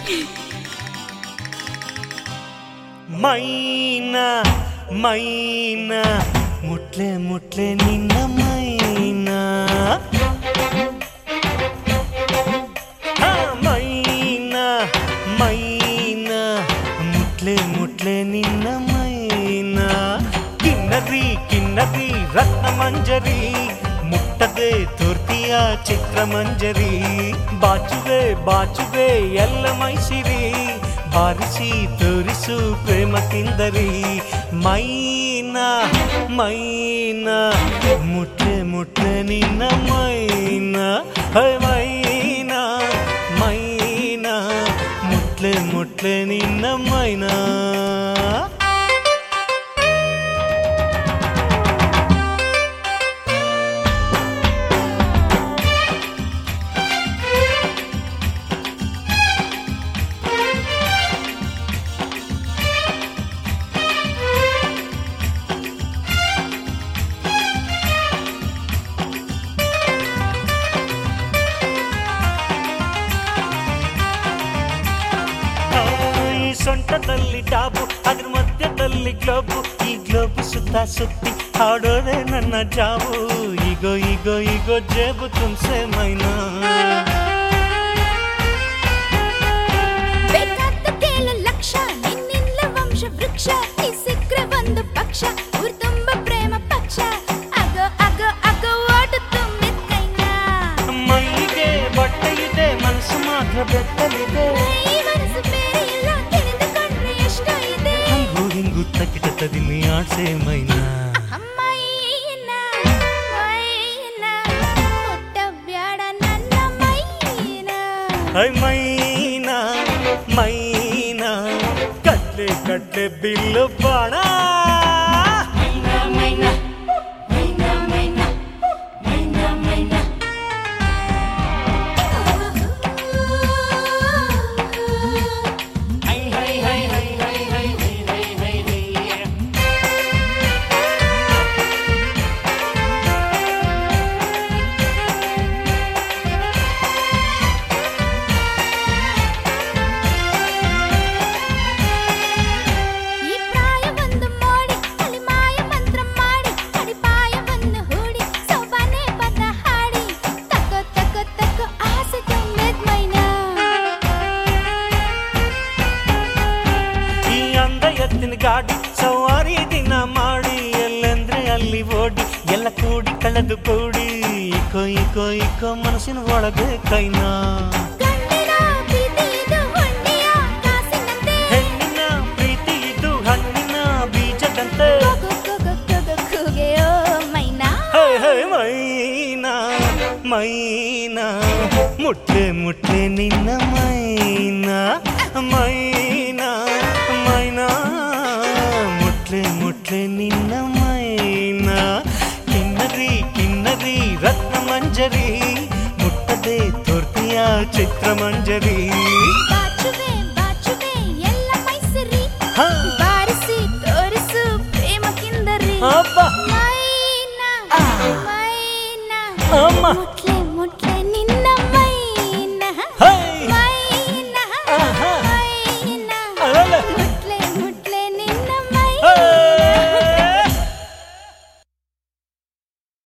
ಮೈನಾ ಮೈನಾ ಮುಟ್ಲೆ ಮುಟ್ಲೆ ನಿನ್ನ ಮೈನಾ ಮೈನಾ ಮೈನಾ ಮುಟ್ಲೆ ಮುಟ್ಲೆ ನಿನ್ನ ಮೈನಾ ಕಿನ್ನರಿ ಕಿನ್ನರಿ ರತ್ನ ಮಂಜರಿ ಮುಟ್ಟದೆ ತೋರ್ತಿಯ ಚಿತ್ರ ಮಂಜರಿ ಬಾಚುವೆ ಬಾಚುವೆ ಎಲ್ಲ ಮೈಸಿರಿ ಬಾರಿಸಿ ತೋರಿಸು ಪ್ರೇಮ ಕಿಂದರಿ ಮೈನಾ ಮೈನಾ ಮುಟ್ಲೆ ಮುಟ್ಲೆ ನಿನ್ನ ಮೈನಾ ಮೈನಾ ಮೈನಾ ಮುಟ್ಲೆ ಮುಟ್ಲೆ ನಿನ್ನ ಮೈನಾ ಸೊಂಟದಲ್ಲಿ ಟಾಬು ಅದ್ರ ಮಧ್ಯದಲ್ಲಿ ಗ್ಲೋಬು ಈ ಗ್ಲೋಬು ಸುತ್ತ ಸುತ್ತಿ ಹಾಡೋದೆ ನನ್ನ ಜಾವು ಈಗೋ ಈಗೋ ಈಗೋ ಜೇಬು ತುಮ್ಸೆ ಮೈನಾ ಬೇಕಾದ ಕೇಳು ಲಕ್ಷ ನಿನ್ನಿಲ್ಲ ವಂಶ ವೃಕ್ಷ ಈ ಸಿಕ್ರೆ ಒಂದು ಪಕ್ಷ ಊರ್ ತುಂಬ ಪ್ರೇಮ ಪಕ್ಷ ಆಗೋ ಆಗೋ ಆಗೋ ಓಡು ತುಂಬಿದ ಕೈನಾ ಮೈಗೆ ಬಟ್ಟೆ ಇದೆ ಮನಸ್ಸು ಮಾತ್ರ ಬೆತ್ತಲಿದೆ ಹಿಂಗು ತಕ್ಕಿಟ ತದಿಮಿ ಆಡ್ಸೆ ಮೈನಾ ಮೈನಾ ಮೈನಾ ಮುಟ್ಟ ಬ್ಯಾಡ ನನ್ನ ಮೈನಾ ಮೈನಾ ಮೈನಾ ಕಟ್ಲೆ ಕಟ್ಲೆ ಬಿಲ್ಲು ಬಾಣ ಮೈನಾ ಮೈನಾ ಮೈನಾ ಮೈನಾ ಮೈನಾ ಮೈನಾ ಗಾಡಿ ಸವಾರಿ ದಿನ ಮಾಡಿ ಎಲ್ಲಂದ್ರೆ ಅಲ್ಲಿ ಓಡಿ ಎಲ್ಲ ಕೂಡಿ ಕಳೆದು ಕೂಡಿ ಇಕೋ ಇಕೋ ಇಕೋ ಮನಸ್ಸಿನ ಒಳಗೆ ಕೈನಾ ಹೆಣ್ಣಿನ ಪ್ರೀತಿ ಇದು ಹಣ್ಣಿನ ಬೀಜದಂತೆ ಮೈನಾ ಮೈನಾ ಮುಟ್ಲೆ ಮುಟ್ಲೆ ನಿನ್ನ ಮೈನಾ ಮೈನಾ ಮೈನಾ ಮುಟ್ಲೆ ಮುಟ್ಲೆ ನಿನ್ನ ಮೈನಾ ಕಿನ್ನರಿ ಕಿನ್ನರಿ ರತ್ನ ಮಂಜರಿ ಮುಟ್ಟದೆ ತೋರ್ತಿಯ ಚಿತ್ರ ಮಂಜರಿ ಬಾಚುವೆ ಬಾಚುವೆ ಎಲ್ಲ ಮೈಸರಿ ಬಾರಿಸಿ ತೋರಿಸು ಪ್ರೇಮ ಕಿಂದರಿ ಮೈನಾ ಮೈನಾ ಮುಟ್ಲೆ